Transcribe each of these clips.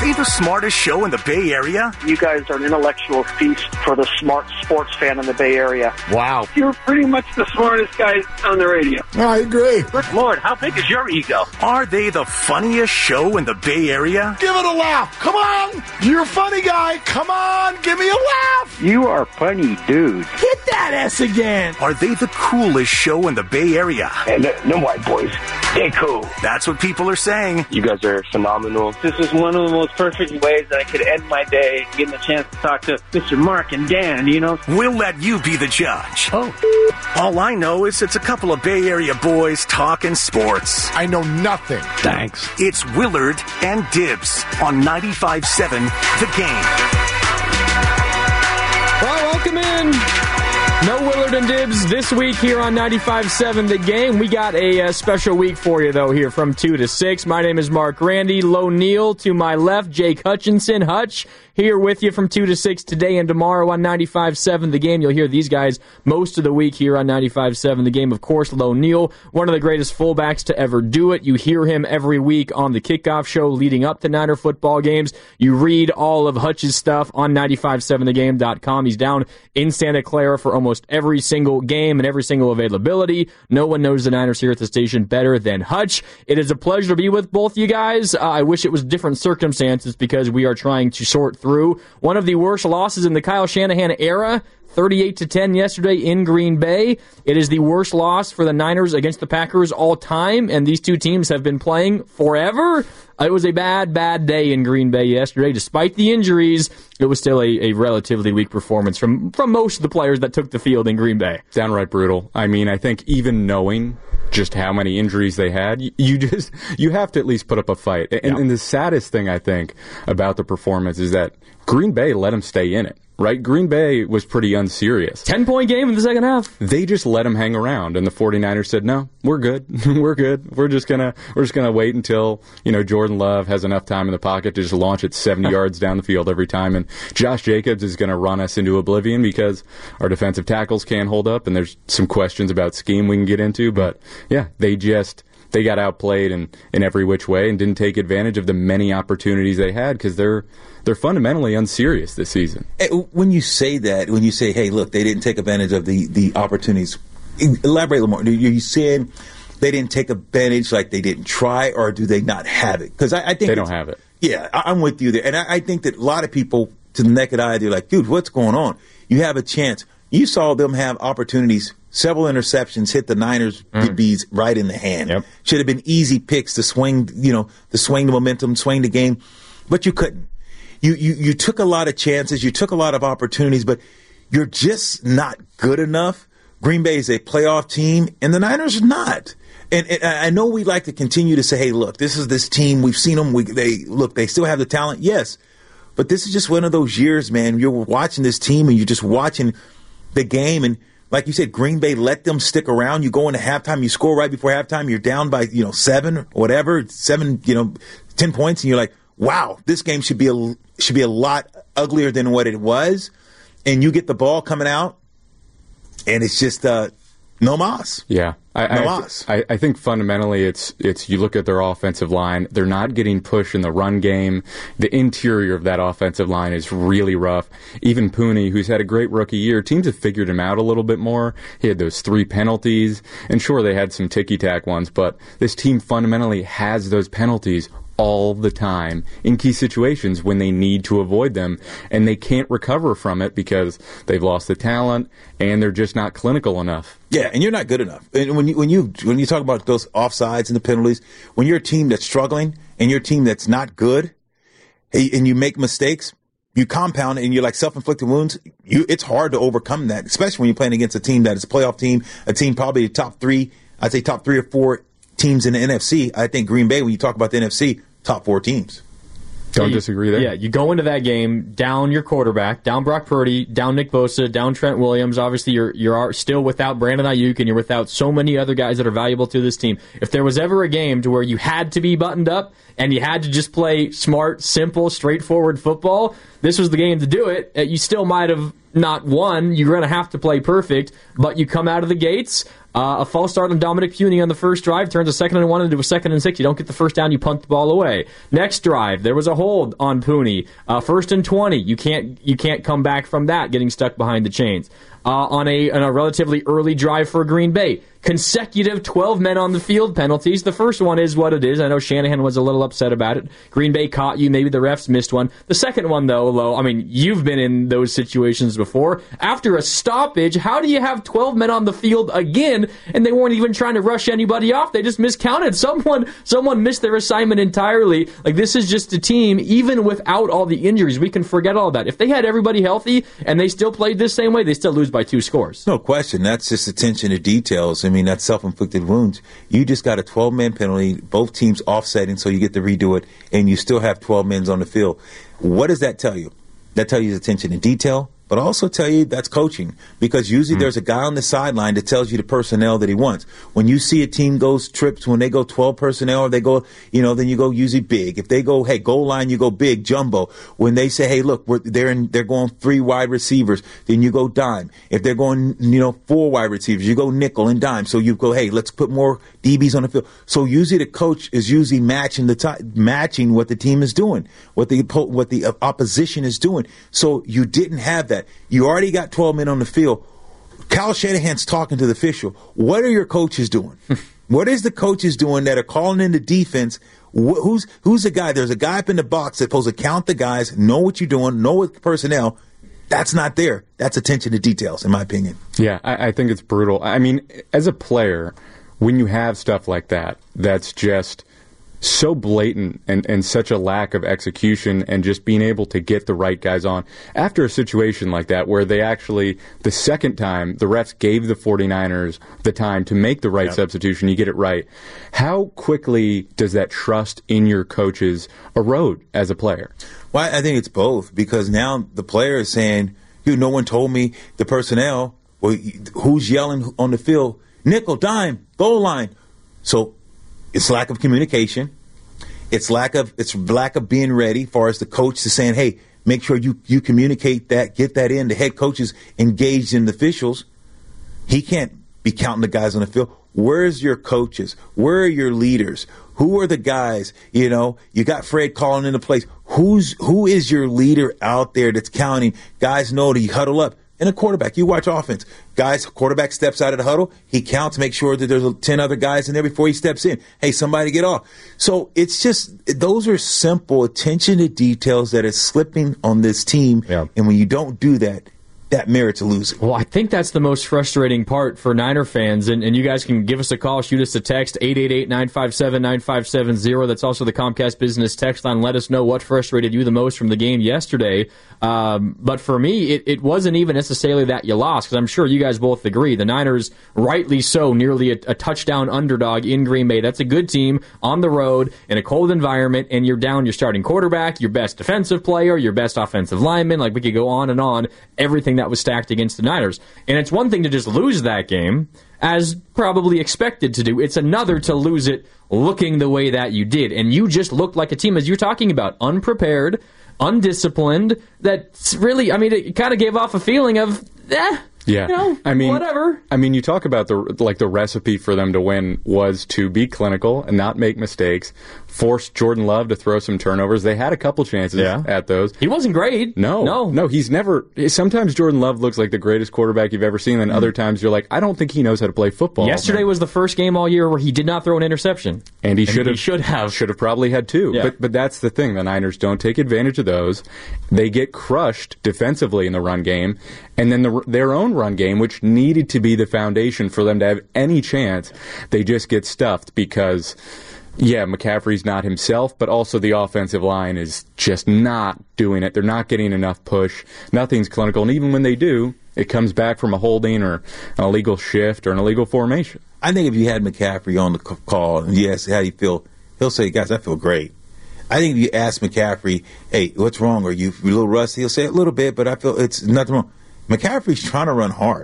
they the smartest show in the Bay Area? You guys are an intellectual feast for the smart sports fan in the Bay Area. Wow. You're pretty much the smartest guys on the radio. I agree. Good Lord, how big is your ego? Are they the funniest show in the Bay Area? Give it a laugh. Come on. You're a funny guy. Come on. Give me a laugh. You are funny, dude. Hit that S again. Are they the coolest show in the Bay Area? And them white boys, they cool. That's what people are saying. You guys are phenomenal. This is one of the most perfect ways that I could end my day, getting a chance to talk to Mr. Mark and Dan, you know? We'll let you be the judge. Oh. All I know is it's a couple of Bay Area boys talking sports. I know nothing. Thanks. It's Willard and Dibs on 95.7 The Game. Well, welcome in. No Willard and Dibs this week here on 95.7 The Game. We got a special week for you, though, here from 2 to 6. My name is Mark Randy. Low Neal to my left, Jake Hutchinson. Hutch, here with you from 2 to 6 today and tomorrow on 95.7 The Game. You'll hear these guys most of the week here on 95.7 The Game. Of course, Low Neal, one of the greatest fullbacks to ever do it. You hear him every week on the kickoff show leading up to Niner football games. You read all of Hutch's stuff on 957thegame.com. He's down in Santa Clara for almost every single game and every single availability. No one knows the Niners here at the station better than Hutch. It is a pleasure to be with both you guys. I wish it was different circumstances because we are trying to sort through one of the worst losses in the Kyle Shanahan era. 38-10 yesterday in Green Bay. It is the worst loss for the Niners against the Packers all time, and these two teams have been playing forever. It was a bad day in Green Bay yesterday. Despite the injuries, it was still a relatively weak performance from most of the players that took the field in Green Bay. Downright brutal. I mean, I think even knowing just how many injuries they had, you have to at least put up a fight. And the saddest thing, I think, about the performance is that Green Bay let them stay in it. Right? Green Bay was pretty unserious. 10-point game in the second half. They just let him hang around, and the 49ers said, no, we're good. We're good. We're just gonna wait until, Jordan Love has enough time in the pocket to just launch it 70 yards down the field every time, and Josh Jacobs is going to run us into oblivion because our defensive tackles can't hold up, and there's some questions about scheme we can get into, but yeah, they got outplayed in every which way and didn't take advantage of the many opportunities they had because they're fundamentally unserious this season. When you say, hey, look, they didn't take advantage of the opportunities, elaborate a little more. Are you saying they didn't take advantage, like they didn't try, or do they not have it? Because I think they don't have it. Yeah, I'm with you there. And I think that a lot of people, to the naked eye, they're like, dude, what's going on? You have a chance. You saw them have opportunities. Several interceptions hit the Niners DBs right in the hand. Yep. Should have been easy picks to swing, to swing the momentum, swing the game, but you couldn't. You took a lot of chances, you took a lot of opportunities, but you're just not good enough. Green Bay is a playoff team, and the Niners are not. And I know we like to continue to say, hey, look, this is this team. We've seen them. They still have the talent, yes. But this is just one of those years, man. You're watching this team, and you're just watching the game, and like you said, Green Bay let them stick around. You go into halftime, you score right before halftime, you're down by 7 or whatever, 10 points, and you're like, wow, this game should be a lot uglier than what it was. And you get the ball coming out, and it's just no mas. Yeah. I think fundamentally it's you look at their offensive line, they're not getting pushed in the run game. The interior of that offensive line is really rough. Even Pooney, who's had a great rookie year, teams have figured him out a little bit more. He had those 3 penalties, and sure, they had some ticky-tack ones, but this team fundamentally has those penalties all the time in key situations when they need to avoid them, and they can't recover from it because they've lost the talent and they're just not clinical enough. Yeah, and you're not good enough. And when you talk about those offsides and the penalties, when you're a team that's struggling and you're a team that's not good, and you make mistakes, you compound and you're like self-inflicted wounds. It's hard to overcome that, especially when you're playing against a team that is a playoff team, a team probably top 3 or 4 teams in the NFC. I think Green Bay, when you talk about the NFC, top 4 teams. Don't disagree there. Yeah, you go into that game down your quarterback, down Brock Purdy, down Nick Bosa, down Trent Williams. Obviously, you're still without Brandon Ayuk, and you're without so many other guys that are valuable to this team. If there was ever a game to where you had to be buttoned up and you had to just play smart, simple, straightforward football, this was the game to do it. You still might have not won. You're going to have to play perfect, but you come out of the gates. A false start on Dominic Puny on the first drive turns a 2nd and 1 into a 2nd and 6. You don't get the first down, you punt the ball away. Next drive, there was a hold on Puny. 1st and 20. You can't come back from that, getting stuck behind the chains. On a relatively early drive for Green Bay. Consecutive 12 men on the field penalties. The first one is what it is. I know Shanahan was a little upset about it. Green Bay caught you. Maybe the refs missed one. The second one, though, Lo, I mean, you've been in those situations before. After a stoppage, how do you have 12 men on the field again, and they weren't even trying to rush anybody off? They just miscounted. Someone missed their assignment entirely. Like, this is just a team, even without all the injuries. We can forget all that. If they had everybody healthy and they still played this same way, they still lose by 2 scores. No question. That's just attention to details. I mean, that's self-inflicted wounds. You just got a 12-man penalty, both teams offsetting, so you get to redo it, and you still have 12 men on the field. What does that tell you? That tells you attention to detail, but also tell you that's coaching, because usually there's a guy on the sideline that tells you the personnel that he wants. When you see a team goes trips, when they go 12 personnel, or they go, then you go usually big. If they go, hey, goal line, you go big, jumbo. When they say, hey, look, they're going 3 wide receivers, then you go dime. If they're going, 4 wide receivers, you go nickel and dime. So you go, hey, let's put more DBs on the field. So usually the coach is usually matching what the team is doing, what the opposition is doing. So you didn't have that. You already got 12 men on the field. Kyle Shanahan's talking to the official. What are your coaches doing? What is the coaches doing that are calling in the defense? Who's the guy? There's a guy up in the box that's supposed to count the guys, know what you're doing, know what the personnel. That's not there. That's attention to details, in my opinion. Yeah, I think it's brutal. I mean, as a player, when you have stuff like that, that's just so blatant and such a lack of execution and just being able to get the right guys on. After a situation like that where they actually, the second time, the refs gave the 49ers the time to make the right substitution, you get it right. How quickly does that trust in your coaches erode as a player? Well, I think it's both, because now the player is saying, no one told me the personnel, well, who's yelling on the field, nickel, dime, goal line. So it's lack of communication. It's lack of being ready, as far as the coach is saying, hey, make sure you communicate that, get that in. The head coach is engaged in the officials. He can't be counting the guys on the field. Where's your coaches? Where are your leaders? Who are the guys? You got Fred calling into place. Who is your leader out there that's counting? Guys know to huddle up. And a quarterback, you watch offense. Quarterback steps out of the huddle. He counts, make sure that there's 10 other guys in there before he steps in. Hey, somebody get off. So it's just, those are simple attention to details that is slipping on this team. Yeah. And when you don't do that, that merits a losing. Well, I think that's the most frustrating part for Niner fans, and you guys can give us a call, shoot us a text, 888-957-9570. That's also the Comcast Business text line. Let us know what frustrated you the most from the game yesterday. But for me, it wasn't even necessarily that you lost, because I'm sure you guys both agree. The Niners, rightly so, nearly a touchdown underdog in Green Bay. That's a good team on the road in a cold environment, and you're down your starting quarterback, your best defensive player, your best offensive lineman. Like, we could go on and on. Everything that was stacked against the Niners. And it's one thing to just lose that game, as probably expected to do. It's another to lose it looking the way that you did. And you just looked like a team, as you're talking about, unprepared, undisciplined, that really, it kind of gave off a feeling of, yeah, whatever. You talk about the recipe for them to win was to be clinical and not make mistakes, force Jordan Love to throw some turnovers. They had a couple chances at those. He wasn't great. No, he's never. Sometimes Jordan Love looks like the greatest quarterback you've ever seen, and other times you're like, I don't think he knows how to play football. Yesterday was the first game all year where he did not throw an interception, and he should have probably had 2. Yeah. But that's the thing. The Niners don't take advantage of those. They get crushed defensively in the run game, and then their own run game, which needed to be the foundation for them to have any chance, they just get stuffed because, McCaffrey's not himself, but also the offensive line is just not doing it. They're not getting enough push. Nothing's clinical. And even when they do, it comes back from a holding or an illegal shift or an illegal formation. I think if you had McCaffrey on the call and you ask how do you feel, he'll say, guys, I feel great. I think if you ask McCaffrey, hey, what's wrong? Are you a little rusty? He'll say a little bit, but I feel it's nothing wrong. McCaffrey's trying to run hard.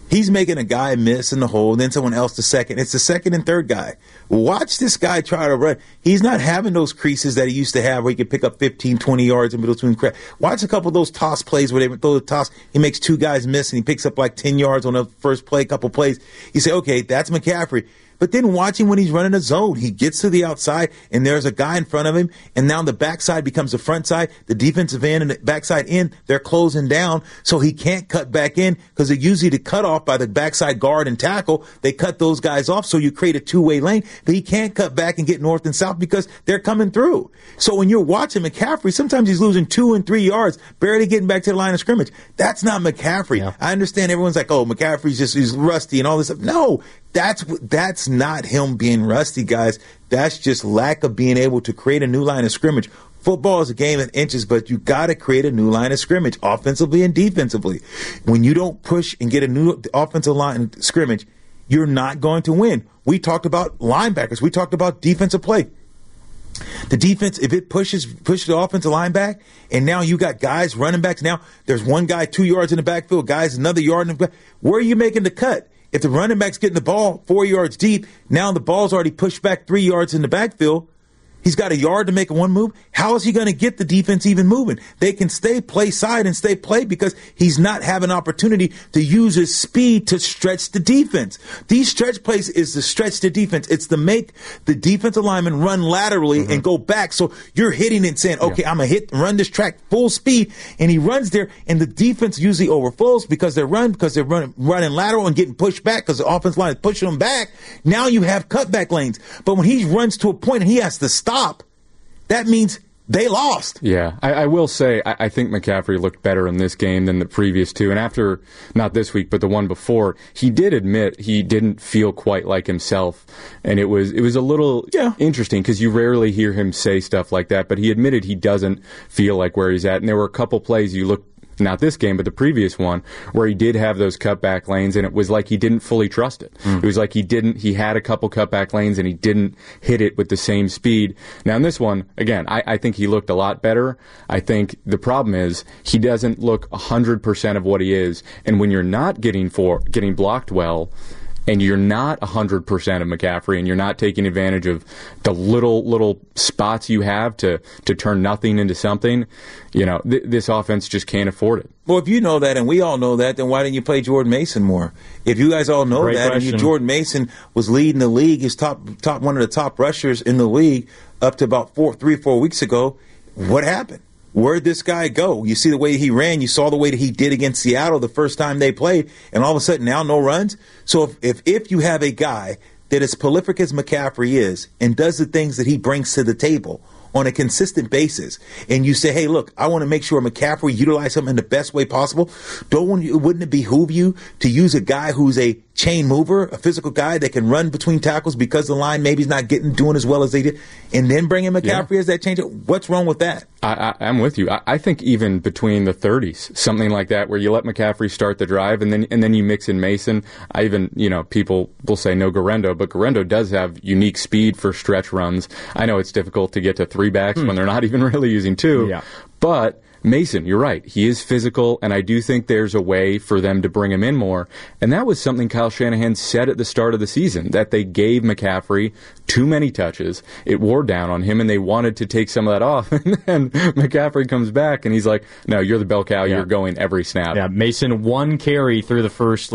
He's making a guy miss in the hole, then someone else to second. It's the second and third guy. Watch this guy try to run. He's not having those creases that he used to have where he could pick up 15, 20 yards in between. Watch a couple of those toss plays where they throw the toss. He makes two guys miss, and he picks up like 10 yards on the first play, couple plays. You say, okay, that's McCaffrey. But then watch him when he's running a zone. He gets to the outside, and there's a guy in front of him, and now the backside becomes the front side. The defensive end and the backside end, they're closing down, so he can't cut back in because they're usually the cut off by the backside guard and tackle. They cut those guys off, so you create a two-way lane. But he can't cut back and get north and south because they're coming through. So when you're watching McCaffrey, sometimes he's losing 2 and 3 yards, barely getting back to the line of scrimmage. That's not McCaffrey. Yeah. I understand everyone's like, oh, McCaffrey's he's rusty and all this stuff. No. That's not him being rusty, guys. That's just lack of being able to create a new line of scrimmage. Football is a game of inches, but you got to create a new line of scrimmage, offensively and defensively. When you don't push and get a new offensive line of scrimmage, you're not going to win. We talked about linebackers. We talked about defensive play. The defense, if it pushes the offensive line back, and now you got guys, running backs. Now there's one guy 2 yards in the backfield, guys another yard in the back. Where are you making the cut? If the running back's getting the ball 4 yards deep, now the ball's already pushed back 3 yards in the backfield. He's got a yard to make one move. How is he going to get the defense even moving? They can stay play side and stay play because he's not having opportunity to use his speed to stretch the defense. These stretch plays is to stretch the defense. It's to make the defensive lineman run laterally and go back. So you're hitting and saying, okay, I'm going to run this track full speed. And he runs there, and the defense usually overflows because they're running lateral and getting pushed back because the offensive line is pushing them back. Now you have cutback lanes. But when he runs to a point and he has to stop, that means they lost. Yeah, I will say I think McCaffrey looked better in this game than the previous two. And after, not this week, but the one before, he did admit he didn't feel quite like himself. And it was a little interesting because you rarely hear him say stuff like that. But he admitted he doesn't feel like where he's at. And there were a couple plays you look, not this game, but the previous one, where he did have those cutback lanes, and it was like he didn't fully trust it. It was like he had a couple cutback lanes, and he didn't hit it with the same speed. Now, in this one, again, I think he looked a lot better. I think the problem is he doesn't look 100% of what he is, and when you're not getting blocked well, and you're not 100% of McCaffrey, and you're not taking advantage of the little spots you have to turn nothing into something, this offense just can't afford it. Well, if you know that, and we all know that, then why didn't you play Jordan Mason more? If you guys all know that, and Jordan Mason was leading the league, he's top one of the top rushers in the league up to about 3 or 4 weeks ago, what happened? Where'd this guy go? You see the way he ran. You saw the way that he did against Seattle the first time they played, and all of a sudden now no runs. So if you have a guy that is prolific as McCaffrey is and does the things that he brings to the table on a consistent basis, and you say, hey, look, I want to make sure McCaffrey utilize him in the best way possible, wouldn't it behoove you to use a guy who's a chain mover, a physical guy that can run between tackles because the line maybe is not doing as well as they did, and then bring in McCaffrey as that changer? What's wrong with that? I'm with you. I think even between the 30s, something like that, where you let McCaffrey start the drive and then you mix in Mason. People will say no Guerrero, but Guerrero does have unique speed for stretch runs. I know it's difficult to get to 3 backs when they're not even really using 2, but Mason, you're right. He is physical, and I do think there's a way for them to bring him in more. And that was something Kyle Shanahan said at the start of the season, that they gave McCaffrey too many touches. It wore down on him, and they wanted to take some of that off. And then McCaffrey comes back, and he's like, no, you're the bell cow. You're going every snap. Yeah, Mason, 1 carry through the first,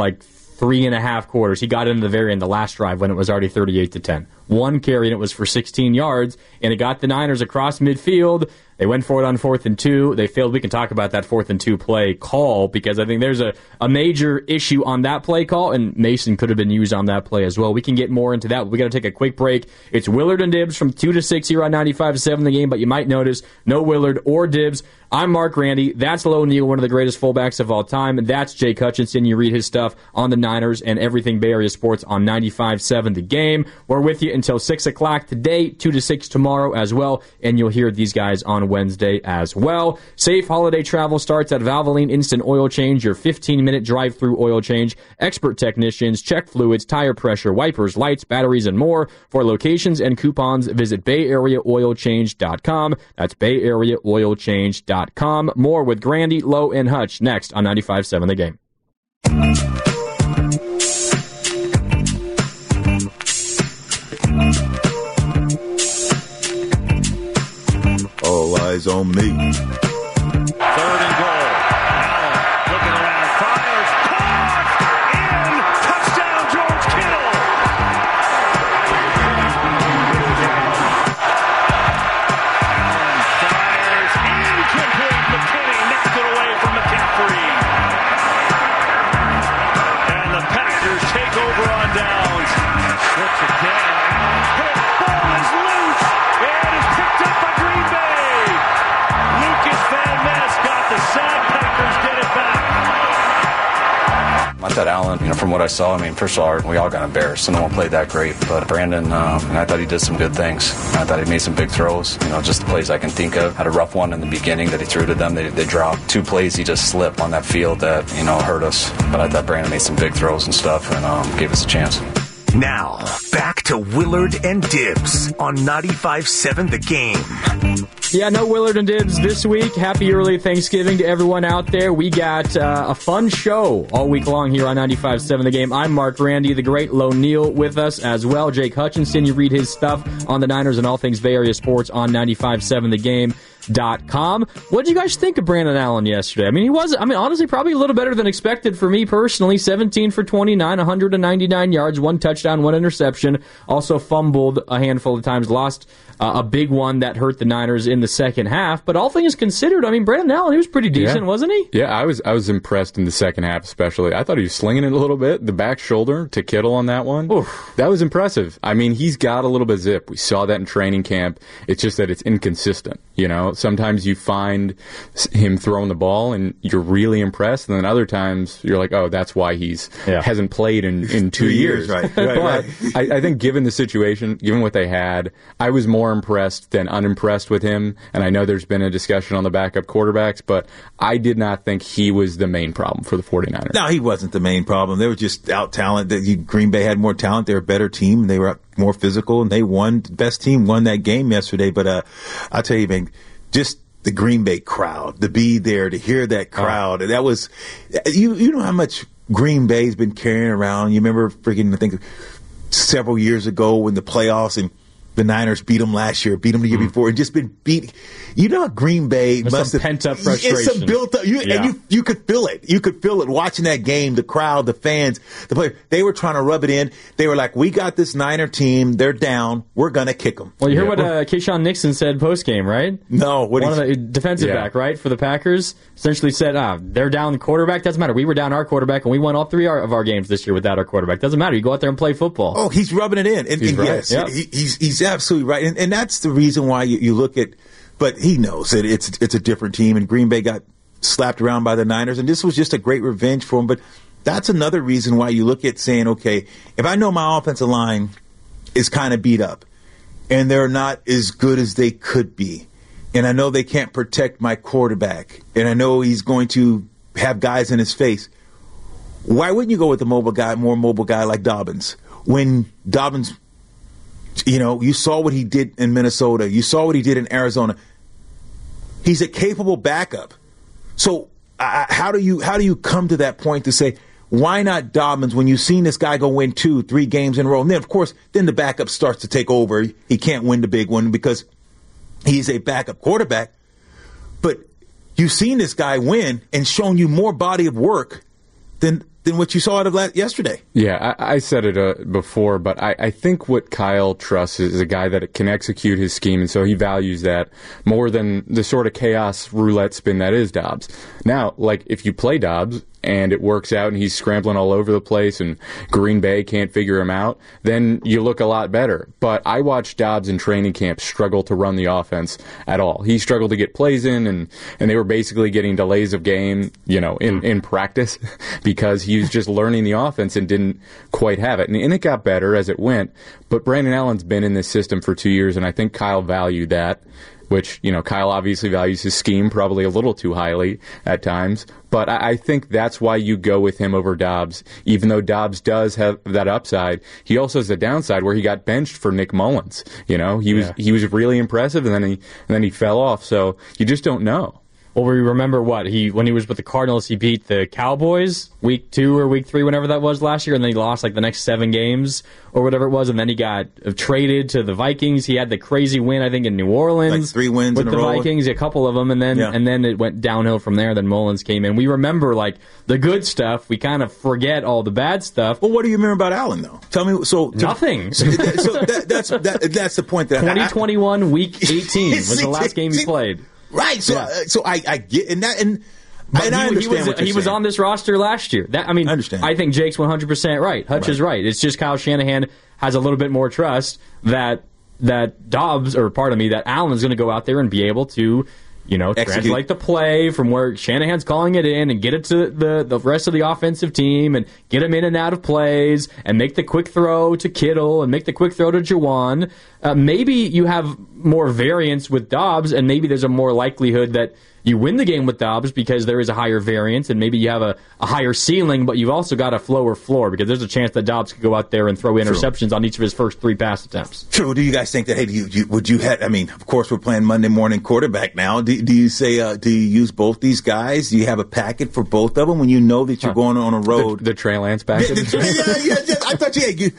3.5 quarters. He got into the very end, the last drive, when it was already 38-10. 1 carry, and it was for 16 yards, and it got the Niners across midfield. They went for it on 4th and 2. They failed. We can talk about that 4th and 2 play call because I think there's a major issue on that play call, and Mason could have been used on that play as well. We can get more into that. We got to take a quick break. It's Willard and Dibbs from 2 to 6 here on 95.7 The Game, but you might notice no Willard or Dibbs. I'm Mark Randy. That's Lo Neal, one of the greatest fullbacks of all time. And that's Jake Hutchinson. You read his stuff on the Niners and everything Bay Area sports on 95.7 The Game. We're with you until 6 o'clock today, 2 to 6 tomorrow as well, and you'll hear these guys on Wednesday as well. Safe holiday travel starts at Valvoline Instant Oil Change, your 15-minute drive-through oil change. Expert technicians, check fluids, tire pressure, wipers, lights, batteries, and more. For locations and coupons, visit BayAreaOilChange.com. That's BayAreaOilChange.com. More with Grandy, Lowe, and Hutch next on 95.7 The Game. is on me. 3rd and goal. Allen looking around, fires, caught, in, touchdown, George Kittle. Allen fires, incomplete. McKinney knocked it away from McCaffrey. And the Packers take over on downs. Slips again. Hit, ball is loose. And is picked up by Green Bay. Lucas Van Ness got the sack. Packers get it back. I thought Allen, from what I saw, first of all, we all got embarrassed. No one played that great. But Brandon, I thought he did some good things. I thought he made some big throws. Just the plays I can think of. Had a rough one in the beginning that he threw to them. They dropped 2 plays. He just slipped on that field that, hurt us. But I thought Brandon made some big throws and stuff and gave us a chance. Now, back to Willard and Dibbs on 95.7 The Game. Yeah, no Willard and Dibbs this week. Happy early Thanksgiving to everyone out there. We got a fun show all week long here on 95.7 The Game. I'm Mark Randy, the great Lo Neal with us as well. Jake Hutchinson, you read his stuff on the Niners and all things Bay Area sports on 95.7thegame.com. What did you guys think of Brandon Allen yesterday? He was, honestly, probably a little better than expected for me personally. 17 for 29, 199 yards, 1 touchdown, 1 interception. Also fumbled a handful of times, lost a big one that hurt the Niners in the second half. But all things considered, Brandon Allen, he was pretty decent, wasn't he? Yeah, I was impressed in the second half especially. I thought he was slinging it a little bit. The back shoulder to Kittle on that one. Oof. That was impressive. He's got a little bit of zip. We saw that in training camp. It's just that it's inconsistent. Sometimes you find him throwing the ball and you're really impressed, and then other times you're like, oh, that's why he's hasn't played in 2 years. Right. But I think given the situation, given what they had, I was more impressed than unimpressed with him. And I know there's been a discussion on the backup quarterbacks, but I did not think he was the main problem for the 49ers. No, he wasn't the main problem. They were just out-talent. Green Bay had more talent. They were a better team. They were more physical, and they won. The best team won that game yesterday. But I'll tell you, man, just the Green Bay crowd, to be there, to hear that crowd, that was, you know how much Green Bay's been carrying around. You remember I think several years ago when the playoffs and the Niners beat them last year, beat them the year before, and just been beat. You know how Green Bay must have pent-up frustration. It's some built up. And you could feel it. You could feel it watching that game. The crowd, the fans, the players. They were trying to rub it in. They were like, "We got this Niner team. They're down. We're gonna kick them." Well, you heard what Keyshawn Nixon said post game, right? No, one of the defensive back, right, for the Packers, essentially said, "They're down the quarterback. Doesn't matter. We were down our quarterback, and we won all 3 of our games this year without our quarterback. Doesn't matter. You go out there and play football." Oh, he's rubbing it in, and right. Yes, he's absolutely right, and that's the reason why you look at. But he knows that it's a different team, and Green Bay got slapped around by the Niners, and this was just a great revenge for him. But that's another reason why you look at saying, okay, if I know my offensive line is kind of beat up, and they're not as good as they could be, and I know they can't protect my quarterback, and I know he's going to have guys in his face, why wouldn't you go with a more mobile guy like Dobbins? When Dobbins, you saw what he did in Minnesota. You saw what he did in Arizona. He's a capable backup. So how do you come to that point to say, why not Dobbins when you've seen this guy go win 2-3 games in a row? And then, of course, the backup starts to take over. He can't win the big one because he's a backup quarterback. But you've seen this guy win and shown you more body of work than what you saw out of yesterday. Yeah, I said it before, but I think what Kyle trusts is a guy that can execute his scheme, and so he values that more than the sort of chaos roulette spin that is Dobbs. Now, if you play Dobbs and it works out and he's scrambling all over the place and Green Bay can't figure him out, then you look a lot better. But I watched Dobbs in training camp struggle to run the offense at all. He struggled to get plays in, and they were basically getting delays of game, in practice because he was just learning the offense and didn't quite have it. And it got better as it went. But Brandon Allen's been in this system for 2 years, and I think Kyle valued that, which, Kyle obviously values his scheme probably a little too highly at times. But I think that's why you go with him over Dobbs. Even though Dobbs does have that upside, he also has the downside where he got benched for Nick Mullins. He was really impressive, and then he fell off. So you just don't know. Well, we remember when he was with the Cardinals, he beat the Cowboys week 2 or week 3, whenever that was last year, and then he lost like the next 7 games or whatever it was, and then he got traded to the Vikings. He had the crazy win, I think, in New Orleans, like 3 wins with in the a row. Vikings, a couple of them, and then it went downhill from there. Then Mullins came in. We remember like the good stuff. We kind of forget all the bad stuff. Well, what do you remember about Allen though? Tell me. Nothing. So that's the point. That 2021 week 18 was the last game he played. Right. So I get in that and I understand what you're he was saying. on this roster last year. I understand. I think Jake's 100% right. Hutch is right. It's just Kyle Shanahan has a little bit more trust that Allen's going to go out there and be able to, translate the play from where Shanahan's calling it in and get it to the rest of the offensive team and get him in and out of plays and make the quick throw to Kittle and make the quick throw to Juwan. Maybe you have more variance with Dobbs, and maybe there's a more likelihood that you win the game with Dobbs because there is a higher variance, and maybe you have a higher ceiling, but you've also got a lower floor because there's a chance that Dobbs could go out there and throw interceptions on each of his first 3 pass attempts. True. Do you guys think that, of course we're playing Monday morning quarterback now. Do you say, do you use both these guys? Do you have a packet for both of them when you know that you're going on a road? The Trey Lance package? I thought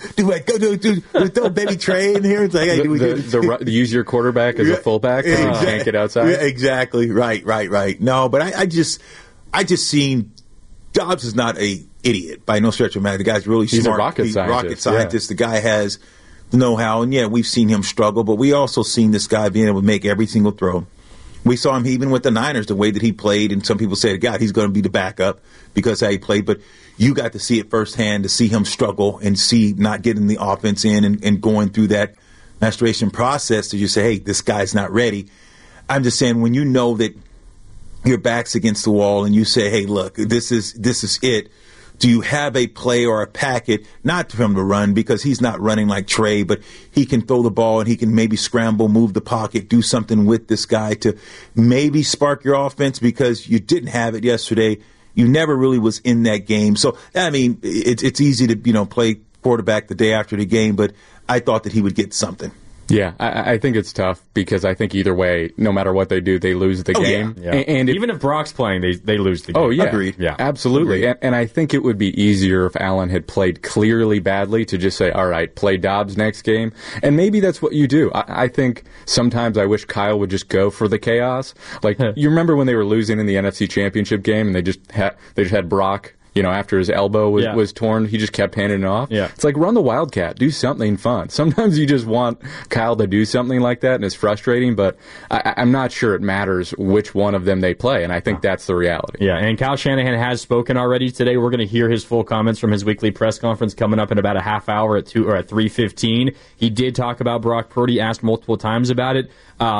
do throw baby Trey in here? It's like, hey, use your quarterback as a fullback and tank it outside? Yeah, exactly. Right. No, but I just seen Dobbs is not a idiot by no stretch of the matter. The guy's really smart. He's a rocket scientist. The guy has know-how, and we've seen him struggle, but we also seen this guy being able to make every single throw. We saw him even with the Niners, the way that he played, and some people say, God, he's going to be the backup because how he played, but you got to see it firsthand, to see him struggle and see not getting the offense in and going through that maturation process to just say, hey, this guy's not ready. I'm just saying, when you know that your back's against the wall and you say, hey, look, this is it. Do you have a play or a packet, not for him to run because he's not running like Trey, but he can throw the ball and he can maybe scramble, move the pocket, do something with this guy to maybe spark your offense because you didn't have it yesterday. You never really was in that game. So, it's easy to, play quarterback the day after the game, but I thought that he would get something. Yeah, I think it's tough because I think either way, no matter what they do, they lose the game. Yeah. And even if Brock's playing, they lose the game. Oh, yeah. Agreed. Yeah, absolutely. Agreed. And I think it would be easier if Allen had played clearly badly to just say, all right, play Dobbs next game. And maybe that's what you do. I think sometimes I wish Kyle would just go for the chaos. Like, you remember when they were losing in the NFC Championship game and they just had Brock, after his elbow was torn, he just kept handing it off. Yeah. It's like, run the Wildcat. Do something fun. Sometimes you just want Kyle to do something like that, and it's frustrating, but I'm not sure it matters which one of them they play, and I think that's the reality. Yeah, and Kyle Shanahan has spoken already today. We're going to hear his full comments from his weekly press conference coming up in about a half hour at 3:15. He did talk about Brock Purdy, asked multiple times about it.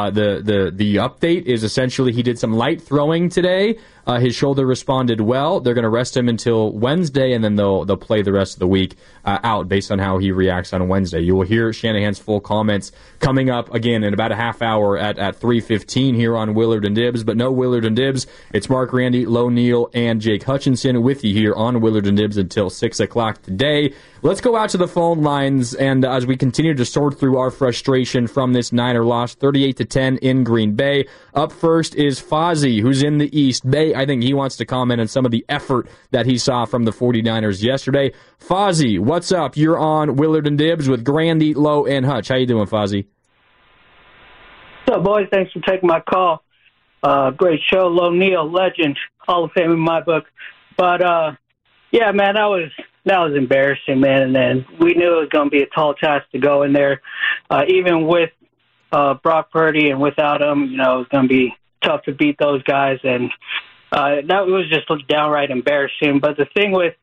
The update is essentially he did some light throwing today. His shoulder responded well. They're going to rest him until Wednesday, and then they'll play the rest of the week out based on how he reacts on Wednesday. You will hear Shanahan's full comments coming up again in about a half hour at 3:15 here on Willard and Dibs. But no Willard and Dibs. It's Mark Randy, Lo Neal, and Jake Hutchinson with you here on Willard and Dibs until 6 o'clock today. Let's go out to the phone lines, and as we continue to sort through our frustration from this Niner loss, 38-10 in Green Bay. Up first is Fozzie, who's in the East Bay. I think he wants to comment on some of the effort that he saw from the 49ers yesterday. Fozzie, what's up? You're on Willard and Dibs with Grandy, Lowe, and Hutch. How you doing, Fozzie? What's up, boys? Thanks for taking my call. Great show. Lo Neal, legend, Hall of Fame in my book. But, yeah, man, that was embarrassing, man. And then we knew it was going to be a tall task to go in there. Even with Brock Purdy and without him, it was going to be tough to beat those guys. And that was just downright embarrassing. But the thing with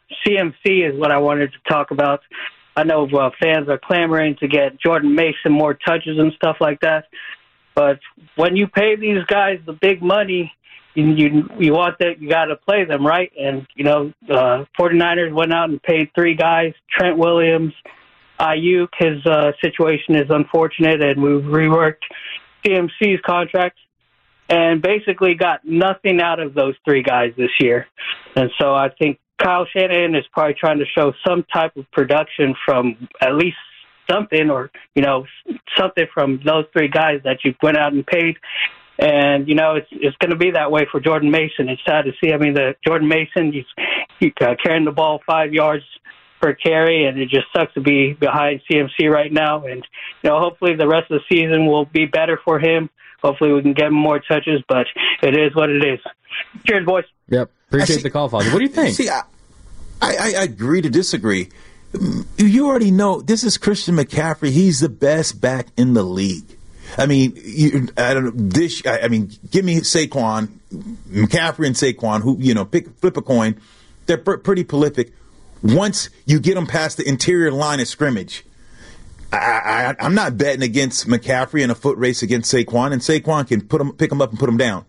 CMC is what I wanted to talk about. I know fans are clamoring to get Jordan Mason more touches and stuff like that. But when you pay these guys the big money, you want that, you got to play them, right? And, 49ers went out and paid 3 guys, Trent Williams, Ayuk. His situation is unfortunate, and we've reworked CMC's contract and basically got nothing out of those 3 guys this year. And so I think Kyle Shanahan is probably trying to show some type of production from at least something, or, something from those 3 guys that you went out and paid. And, it's going to be that way for Jordan Mason. It's sad to see. I mean, Jordan Mason, he's carrying the ball 5 yards per carry, and it just sucks to be behind CMC right now. And, hopefully the rest of the season will be better for him. Hopefully we can get him more touches, but it is what it is. Cheers, boys. Yep. Appreciate the call, Father. What do you think? See, I agree to disagree. You already know this is Christian McCaffrey. He's the best back in the league. I mean, give me Saquon, McCaffrey and Saquon, who, flip a coin. They're pretty prolific. Once you get them past the interior line of scrimmage, I'm not betting against McCaffrey in a foot race against Saquon, and Saquon can pick him up and put him down.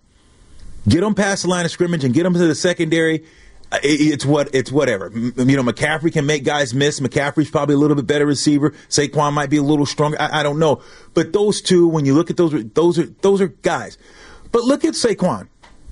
Get them past the line of scrimmage and get them to the secondary. It's whatever. McCaffrey can make guys miss. McCaffrey's probably a little bit better receiver. Saquon might be a little stronger. I don't know. But those two, when you look at those are guys. But look at Saquon.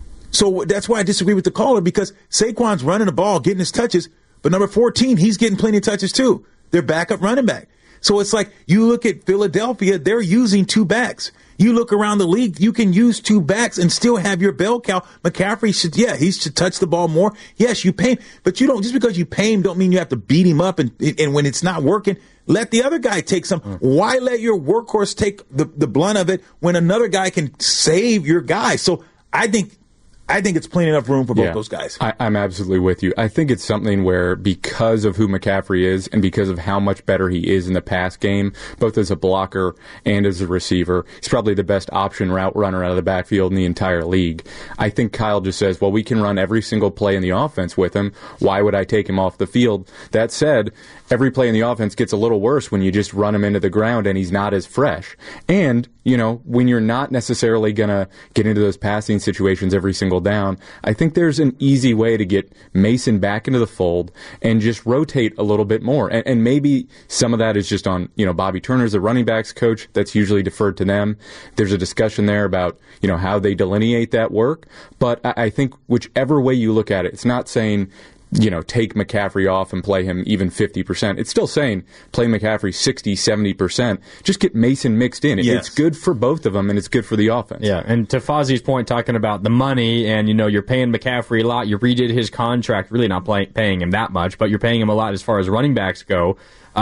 So that's why I disagree with the caller, because Saquon's running the ball, getting his touches, but number 14, he's getting plenty of touches too. They're backup running back. So it's like you look at Philadelphia, they're using two backs. You look around the league, you can use two backs and still have your bell cow. McCaffrey he should touch the ball more. Yes, you pay him, but you don't, just because you pay him don't mean you have to beat him up and when it's not working, let the other guy take some. Why let your workhorse take the blunt of it when another guy can save your guy? So I think it's plenty enough room for both those guys. I'm absolutely with you. I think it's something where, because of who McCaffrey is and because of how much better he is in the pass game, both as a blocker and as a receiver, he's probably the best option route runner out of the backfield in the entire league. I think Kyle just says, well, we can run every single play in the offense with him. Why would I take him off the field? That said, every play in the offense gets a little worse when you just run him into the ground and he's not as fresh. And, when you're not necessarily going to get into those passing situations every single down, I think there's an easy way to get Mason back into the fold and just rotate a little bit more. And maybe some of that is just on, Bobby Turner's the running backs coach. That's usually deferred to them. There's a discussion there about, how they delineate that work. But I think whichever way you look at it, it's not saying, take McCaffrey off and play him even 50%. It's still saying play McCaffrey 60, 70%. Just get Mason mixed in. Yes. It's good for both of them, and it's good for the offense. Yeah, and to Fozzie's point, talking about the money, and, you're paying McCaffrey a lot. You redid his contract, really not paying him that much, but you're paying him a lot as far as running backs go.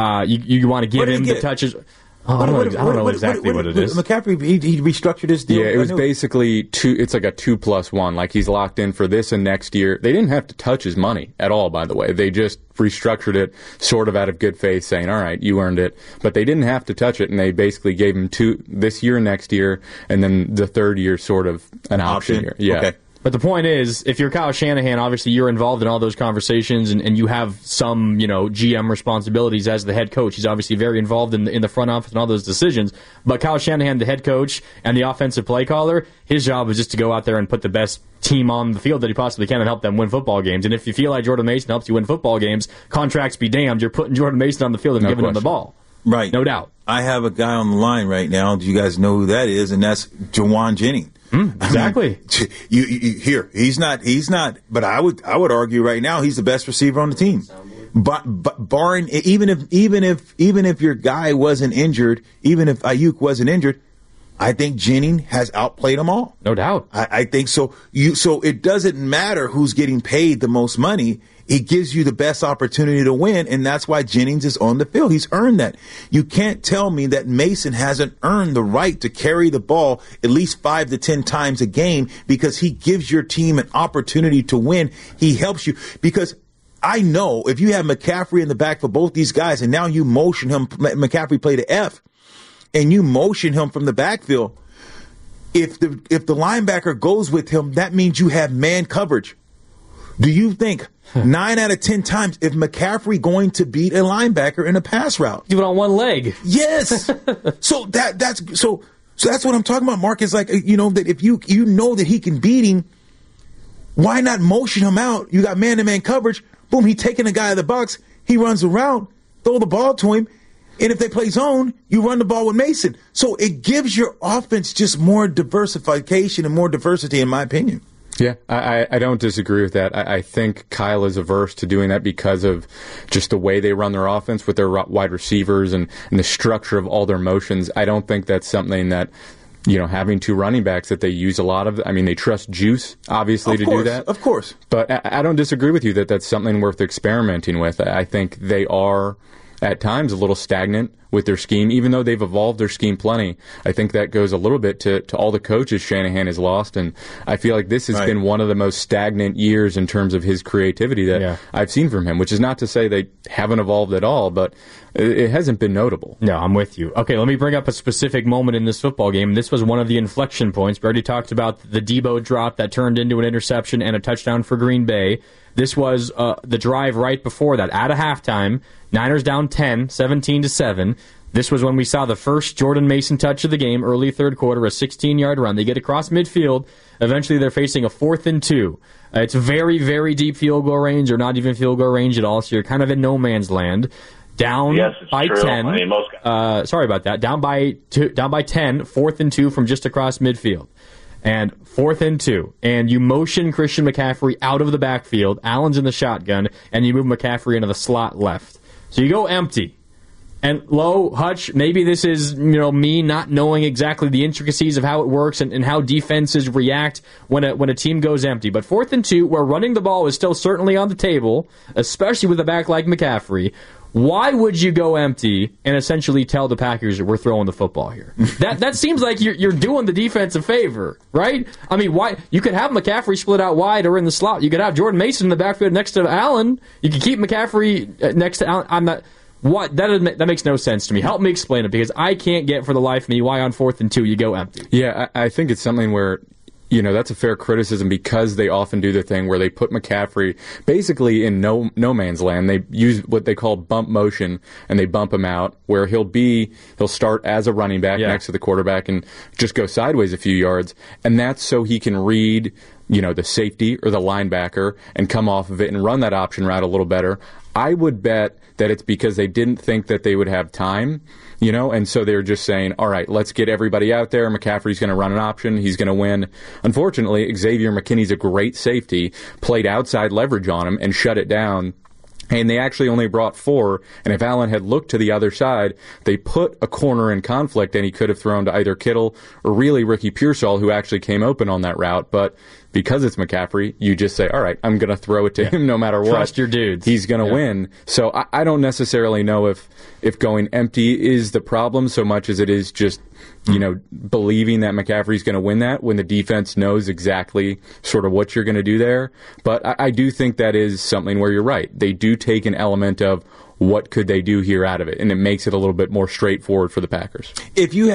You want to give him the touches. I don't know exactly what it is. McCaffrey, he restructured his deal. Yeah, it was basically it's like a 2+1. Like, he's locked in for this and next year. They didn't have to touch his money at all, by the way. They just restructured it sort of out of good faith, saying, all right, you earned it. But they didn't have to touch it, and they basically gave him two this year and next year, and then the third year sort of an option year. Yeah. Okay. But the point is, if you're Kyle Shanahan, obviously you're involved in all those conversations, and you have some, GM responsibilities as the head coach. He's obviously very involved in the front office and all those decisions. But Kyle Shanahan, the head coach and the offensive play caller, his job is just to go out there and put the best team on the field that he possibly can and help them win football games. And if you feel like Jordan Mason helps you win football games, contracts be damned, you're putting Jordan Mason on the field and giving him the ball. Right. No doubt. I have a guy on the line right now. Do you guys know who that is? And that's Jauan Jennings. Exactly. He's not. But I would argue right now he's the best receiver on the team. But barring even if your guy wasn't injured, even if Ayuk wasn't injured, I think Jennings has outplayed them all. No doubt. I think so. So it doesn't matter who's getting paid the most money. It gives you the best opportunity to win, and that's why Jennings is on the field. He's earned that. You can't tell me that Mason hasn't earned the right to carry the ball at least 5 to 10 times a game, because he gives your team an opportunity to win. He helps you, because I know if you have McCaffrey in the back for both these guys, and now you motion him, McCaffrey play to F, and you motion him from the backfield, if the linebacker goes with him, that means you have man coverage. Do you think 9 out of 10 times if McCaffrey going to beat a linebacker in a pass route? Do it on one leg. Yes. So that's what I'm talking about, Mark, is like, that if you know that he can beat him, why not motion him out? You got man-to-man coverage. Boom, he taking a guy out of the box. He runs around, throw the ball to him. And if they play zone, you run the ball with Mason. So it gives your offense just more diversification and more diversity, in my opinion. Yeah, I don't disagree with that. I think Kyle is averse to doing that because of just the way they run their offense with their wide receivers and the structure of all their motions. I don't think that's something that having two running backs that they use a lot of. I mean, they trust Juice, obviously, do that. Of course. But I don't disagree with you that that's something worth experimenting with. I think they are, at times, a little stagnant with their scheme, even though they've evolved their scheme plenty. I think that goes a little bit to all the coaches Shanahan has lost, and I feel like this has been one of the most stagnant years in terms of his creativity that I've seen from him, which is not to say they haven't evolved at all, but it hasn't been notable. No, I'm with you. Okay, let me bring up a specific moment in this football game. This was one of the inflection points. We already talked about the Debo drop that turned into an interception and a touchdown for Green Bay. This was the drive right before that, at a halftime. Niners down 10, 17-7. This was when we saw the first Jordan Mason touch of the game, early third quarter, a 16-yard run. They get across midfield. Eventually, they're facing a 4th and 2. It's very, very deep field goal range, or not even field goal range at all, so you're kind of in no man's land. Down by true. 10. I mean, most guys. Sorry about that. Down by 10, 4th and 2 from just across midfield. And 4th and 2. And you motion Christian McCaffrey out of the backfield. Allen's in the shotgun, and you move McCaffrey into the slot left. So you go empty. And Hutch, maybe this is me not knowing exactly the intricacies of how it works and how defenses react when a team goes empty. But 4th and 2, where running the ball is still certainly on the table, especially with a back like McCaffrey. Why would you go empty and essentially tell the Packers that we're throwing the football here? That seems like you're doing the defense a favor, right? I mean, why you could have McCaffrey split out wide or in the slot. You could have Jordan Mason in the backfield next to Allen. You could keep McCaffrey next to Allen. That makes no sense to me. Help me explain it, because I can't get for the life of me why on 4th and 2 you go empty. Yeah, I think it's something where that's a fair criticism, because they often do the thing where they put McCaffrey basically in no man's land. They use what they call bump motion, and they bump him out, where he'll start as a running back next to the quarterback and just go sideways a few yards, and that's so he can read the safety or the linebacker and come off of it and run that option route a little better. I would bet that it's because they didn't think that they would have time, and so they're just saying, all right, let's get everybody out there. McCaffrey's going to run an option. He's going to win. Unfortunately, Xavier McKinney's a great safety, played outside leverage on him and shut it down. And they actually only brought 4, and if Allen had looked to the other side, they put a corner in conflict, and he could have thrown to either Kittle or really Ricky Pearsall, who actually came open on that route. But because it's McCaffrey, you just say, all right, I'm going to throw it to him no matter what. Trust your dudes. He's going to win. So I don't necessarily know if going empty is the problem so much as it is just believing that McCaffrey's going to win that when the defense knows exactly sort of what you're going to do there. But I do think that is something where you're right. They do take an element of what could they do here out of it, and it makes it a little bit more straightforward for the Packers. If you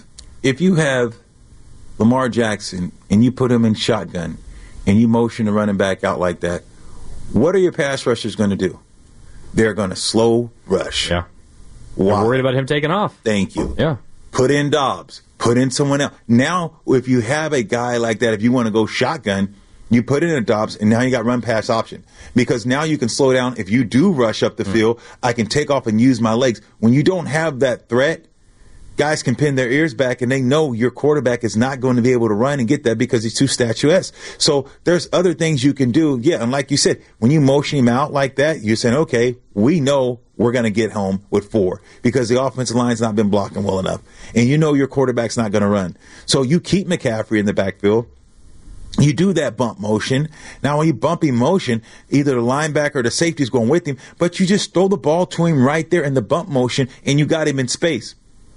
have Lamar Jackson and you put him in shotgun and you motion the running back out like that, what are your pass rushers going to do? They're going to slow rush. Yeah. Why? I'm worried about him taking off. Thank you. Yeah. Put in Dobbs. Put in someone else. Now, if you have a guy like that, if you want to go shotgun, you put in a Dobbs, and now you got run-pass option. Because now you can slow down. If you do rush up the field, I can take off and use my legs. When you don't have that threat, guys can pin their ears back, and they know your quarterback is not going to be able to run and get that because he's too statuesque. So there's other things you can do. Yeah, and like you said, when you motion him out like that, you're saying, okay, we know we're going to get home with 4 because the offensive line's not been blocking well enough. And you know your quarterback's not going to run. So you keep McCaffrey in the backfield. You do that bump motion. Now, when you bump him motion, either the linebacker or the safety's going with him, but you just throw the ball to him right there in the bump motion, and you got him in space.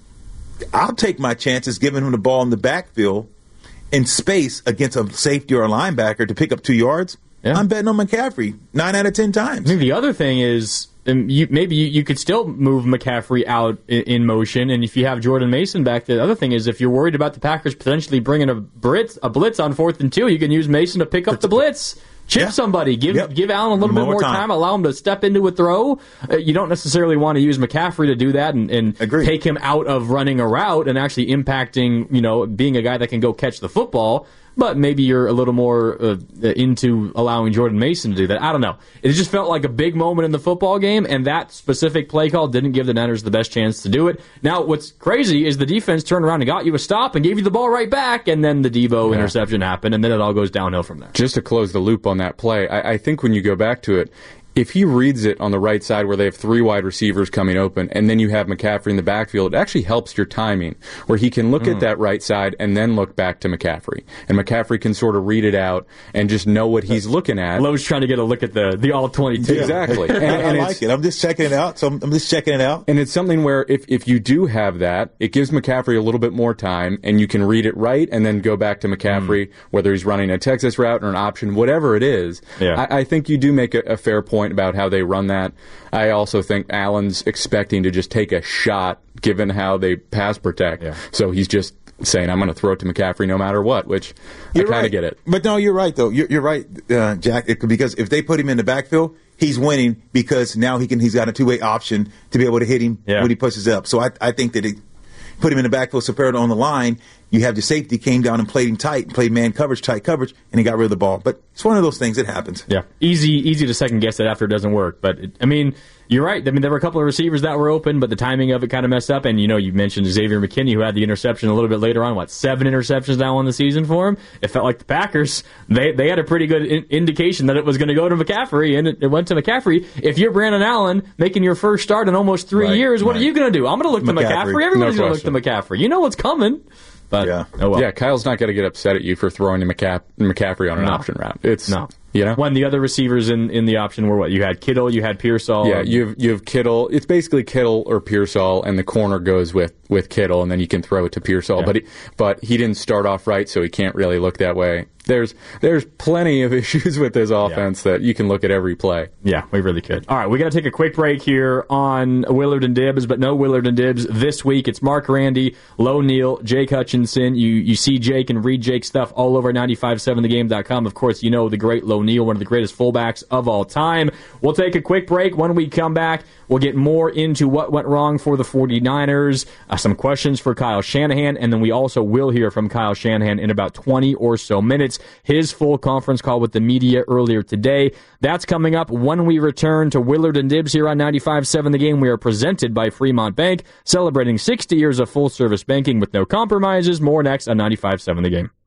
I'll take my chances giving him the ball in the backfield in space against a safety or a linebacker to pick up 2 yards. Yeah. I'm betting on McCaffrey 9 out of 10 times. I think the other thing is maybe you could still move McCaffrey out in motion, and if you have Jordan Mason back there, the other thing is if you're worried about the Packers potentially bringing a blitz on 4th and 2, you can use Mason to pick up the blitz. Chip somebody. Give Allen a little bit more time. Allow him to step into a throw. You don't necessarily want to use McCaffrey to do that and take him out of running a route and actually impacting, being a guy that can go catch the football. But maybe you're a little more into allowing Jordan Mason to do that. I don't know. It just felt like a big moment in the football game, and that specific play call didn't give the Niners the best chance to do it. Now, what's crazy is the defense turned around and got you a stop and gave you the ball right back, and then the Debo interception happened, and then it all goes downhill from there. Just to close the loop on that play, I think when you go back to it, if he reads it on the right side where they have 3 wide receivers coming open, and then you have McCaffrey in the backfield, it actually helps your timing, where he can look at that right side and then look back to McCaffrey. And McCaffrey can sort of read it out and just know what he's looking at. Lowe's trying to get a look at the all-22. Yeah. Exactly. And I like it. I'm just checking it out. And it's something where if you do have that, it gives McCaffrey a little bit more time, and you can read it right and then go back to McCaffrey, whether he's running a Texas route or an option, whatever it is. Yeah. I think you do make a fair point about how they run that. I also think Allen's expecting to just take a shot given how they pass protect. Yeah. So he's just saying, I'm going to throw it to McCaffrey no matter what, which I kind of get it. But no, you're right, though. You're right, Jack, because if they put him in the backfield, he's winning because now he's got a two-way option to be able to hit him when he pushes up. So I think that put him in the backfield, Superior on the line, you have the safety came down and played him tight, played man coverage, tight coverage, and he got rid of the ball. But it's one of those things that happens. Yeah, easy to second guess it after it doesn't work. But you're right. I mean, there were a couple of receivers that were open, but the timing of it kind of messed up. And you mentioned Xavier McKinney, who had the interception a little bit later on. 7 interceptions now on the season for him? It felt like the Packers, they had a pretty good indication that it was going to go to McCaffrey, and it went to McCaffrey. If you're Brandon Allen making your first start in almost 3 years, what are you going to do? I'm going to look to McCaffrey. Everybody's going to look to McCaffrey. You know what's coming. But oh well. Yeah, Kyle's not going to get upset at you for throwing to McCaffrey on an option route. When the other receivers in the option were what? You had Kittle, you had Pearsall. Yeah, you have Kittle. It's basically Kittle or Pearsall, and the corner goes with Kittle, and then you can throw it to Pearsall. Yeah. But he didn't start off right, so he can't really look that way. There's plenty of issues with this offense that you can look at every play. Yeah, we really could. All right, we got to take a quick break here on Willard and Dibs, but no Willard and Dibs this week. It's Mark Randy, Low Neal, Jake Hutchinson. You see Jake and read Jake's stuff all over 957thegame.com. Of course, you know the great Low Neal, one of the greatest fullbacks of all time. We'll take a quick break. When we come back, we'll get more into what went wrong for the 49ers, some questions for Kyle Shanahan, and then we also will hear from Kyle Shanahan in about 20 or so minutes. His full conference call with the media earlier today. That's coming up when we return to Willard and Dibs here on 95.7 The Game. We are presented by Fremont Bank, celebrating 60 years of full-service banking with no compromises. More next on 95.7 The Game.